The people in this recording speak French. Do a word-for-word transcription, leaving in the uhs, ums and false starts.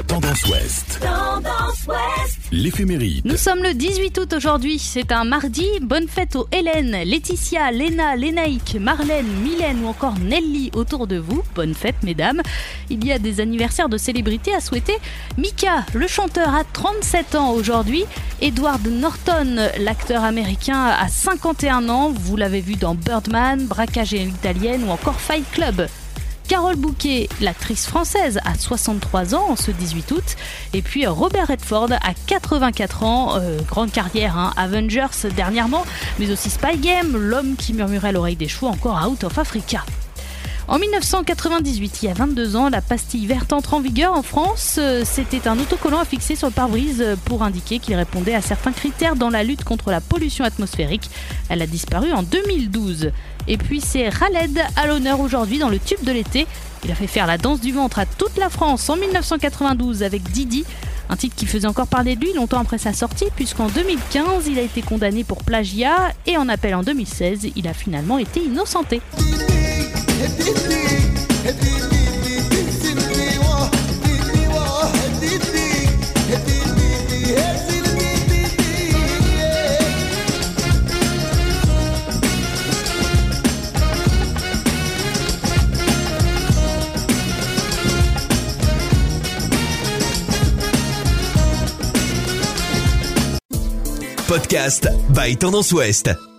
Tendance Ouest. Tendance Ouest. L'éphéméride. Nous sommes le dix-huit août aujourd'hui, c'est un mardi. Bonne fête aux Hélène, Laetitia, Léna, Lénaïque, Marlène, Mylène ou encore Nelly autour de vous. Bonne fête mesdames. Il y a des anniversaires de célébrités à souhaiter. Mika, le chanteur, a trente-sept ans aujourd'hui. Edward Norton, l'acteur américain, a cinquante et un ans. Vous l'avez vu dans Birdman, Braquage à l'italienne ou encore Fight Club. Carole Bouquet, l'actrice française, a soixante-trois ans en ce dix-huit août. Et puis Robert Redford a quatre-vingt-quatre ans, euh, grande carrière, hein, Avengers dernièrement, mais aussi Spy Game, L'homme qui murmurait à l'oreille des chevaux, encore Out of Africa. En dix-neuf cent quatre-vingt-dix-huit, il y a vingt-deux ans, la pastille verte entre en vigueur en France. C'était un autocollant à fixer sur le pare-brise pour indiquer qu'il répondait à certains critères dans la lutte contre la pollution atmosphérique. Elle a disparu en deux mille douze. Et puis c'est Khaled à l'honneur aujourd'hui dans le tube de l'été. Il a fait faire la danse du ventre à toute la France en dix-neuf cent quatre-vingt-douze avec Didi. Un titre qui faisait encore parler de lui longtemps après sa sortie, puisqu'en deux mille quinze, il a été condamné pour plagiat et en appel en deux mille seize, il a finalement été innocenté. Podcast by Tendance Ouest.